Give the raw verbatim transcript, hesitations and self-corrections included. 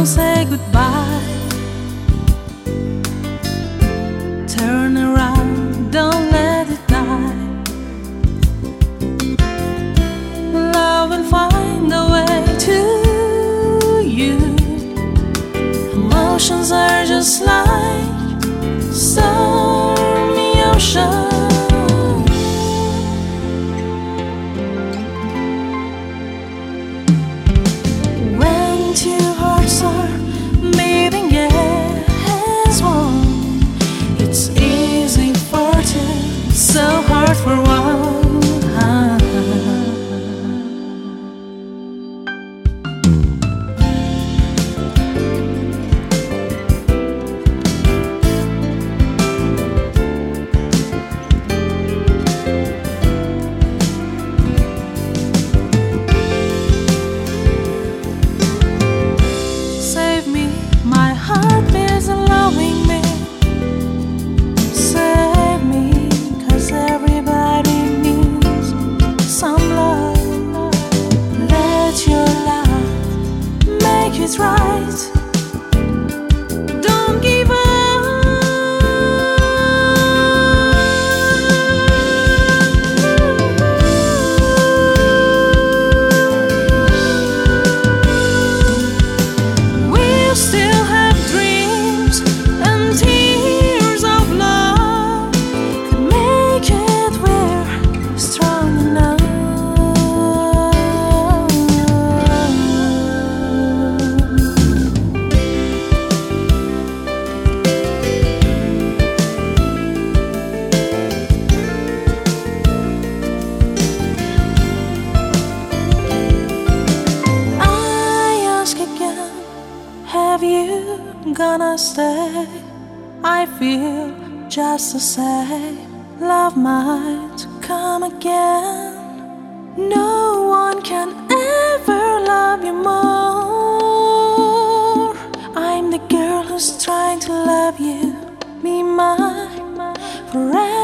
don't say goodbye. Turn around, don't let it die. Love will find a way to you. Emotions are just like stormy ocean. Two hearts are beating as one. It's easy for two, so hard for one. My heart is allowing me. Save me, 'cause everybody needs some love. Let your love make it right. Don't give up. We'll still have you gonna stay? I feel just the same. Love might come again. No one can ever love you more. I'm the girl who's trying to love you. Be mine forever.